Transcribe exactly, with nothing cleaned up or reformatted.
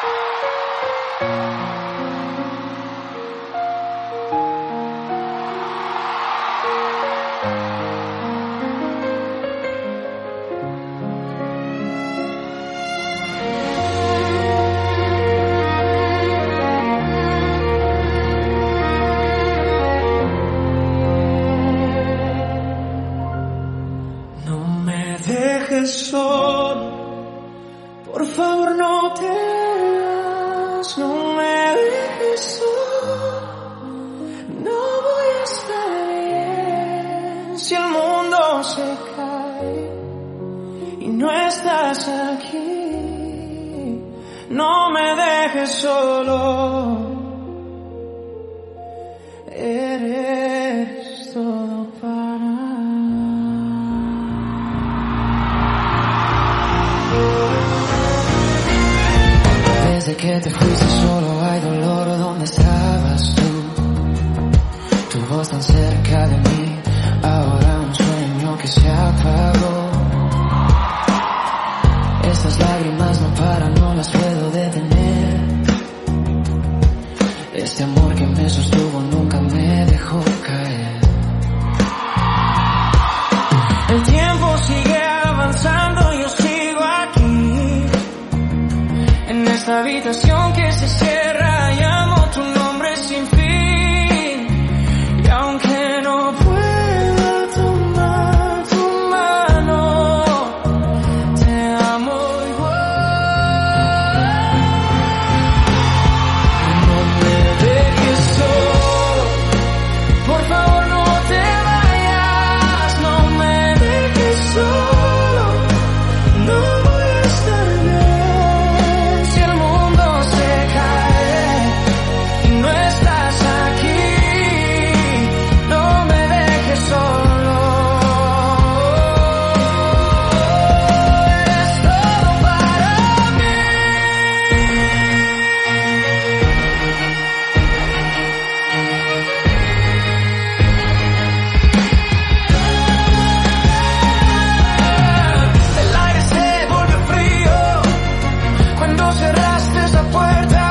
Solo, por favor no te vas, no me dejes solo, no voy a estar bien si el mundo se cae y no estás aquí, no me dejes solo, eres todo para mí. Desde que te fuiste solo hay dolor. ¿Dónde estabas tú? Tu voz tan cerca de mí. Ahora un sueño que se apagó. Estas lágrimas no paran, no las puedo detener. Este amor que me sostuvo nunca me dejó caer. El tiempo sigue avanzando, yo sigo aquí en esta habitación que se cierra, llamo tu nombre sin fin. Y aunque no pueda tomar tu mano, te amo igual. No me dejes solo, por favor no te vayas, no me dejes solo, no voy a estar bien si el mundo se cae y no estás aquí, no me dejes solo, eres todo para mí. El aire se volvió frío cuando cerraste esa puerta.